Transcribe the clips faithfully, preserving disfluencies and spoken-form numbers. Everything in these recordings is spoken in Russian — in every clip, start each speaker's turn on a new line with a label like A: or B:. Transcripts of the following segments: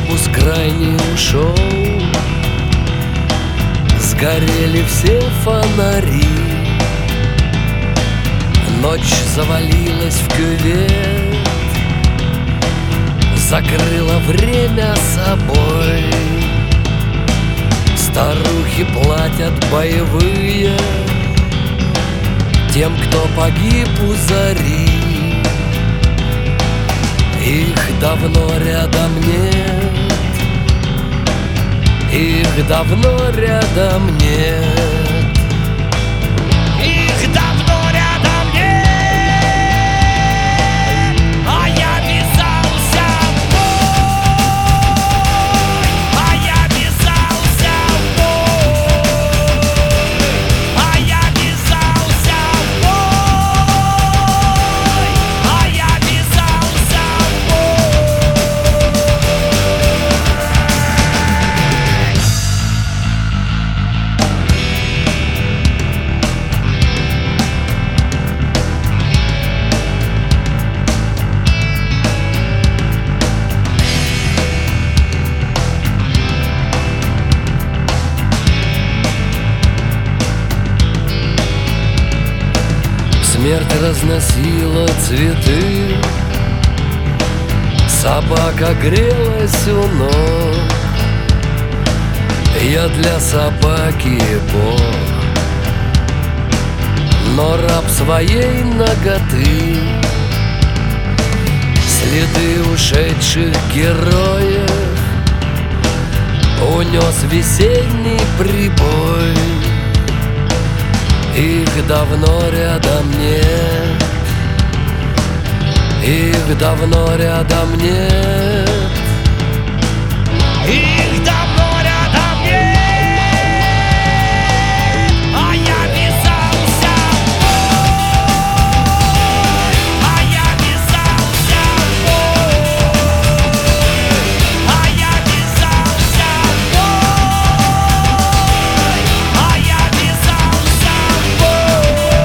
A: Автобус крайний ушел, сгорели все фонари. Ночь завалилась в кювет, закрыла время собой. Старухи платят боевые тем, кто погиб у зари. Их давно рядом нет, их давно рядом нет, их давно рядом нет. А я ввязался в бой, а я ввязался в бой, а я ввязался в бой, а я ввязался в бой. Смерть разносила цветы, собака грелась у ног. Я для собаки бог, но раб своей наготы. Следы ушедших героев унес весенний прибой. Их давно рядом нет, их давно рядом нет, их давно рядом нет. А я ввязался в бой, а я ввязался в бой, а я ввязался в бой, а я ввязался в бой.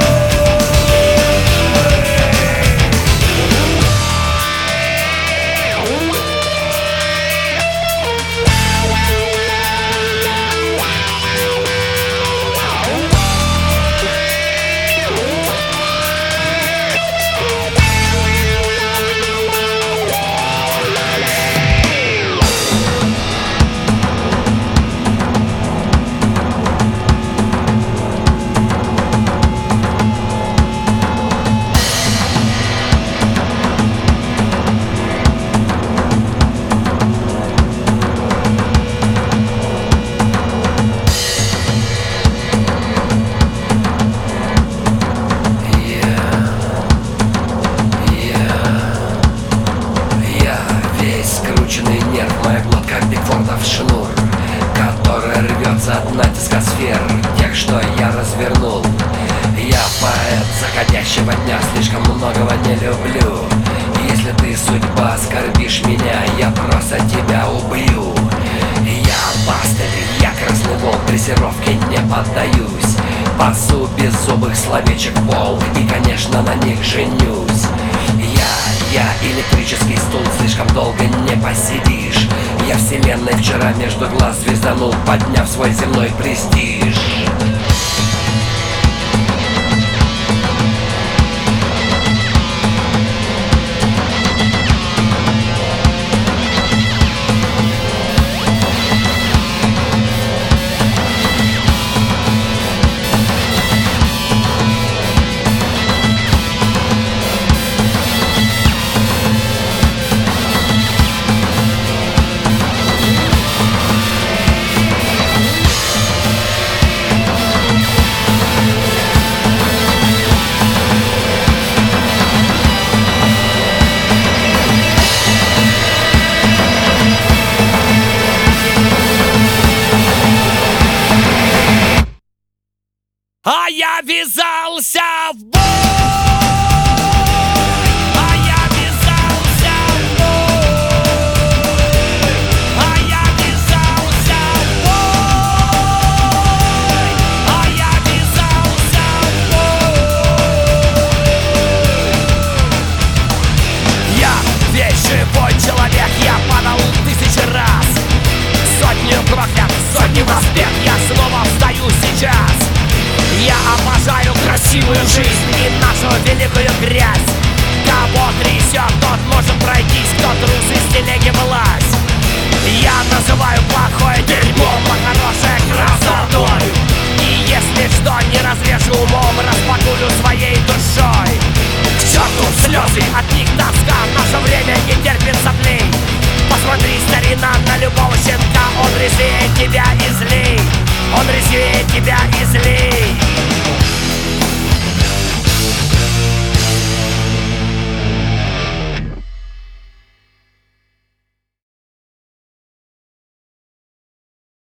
A: Скрученный нерв, моя глотка Бигфордов шнур, который рвется от натиска сфер, тех, что я развернул. Я поэт заходящего дня, слишком многого не люблю. Если ты, судьба, скорбишь меня, я просто тебя убью. Я пастырь, я красный волк, дрессировке не поддаюсь. Пасу беззубых словечек пол и, конечно, на них женюсь. Я, я электрический стул, слишком долго не посидишь. Я вселенной вчера между глаз звезданул, подняв свой земной престиж. А я ввязался в бой, а я ввязался в бой, а я ввязался в бой, а я ввязался в бой. Я весь живой человек, я падал тысячи раз.
B: Я обожаю красивую жизнь и нашу великую грязь. Кого трясет, тот может пройтись, кто трус из телеги власть. Я называю плохое дерьмо, а хорошее красотой. И если что не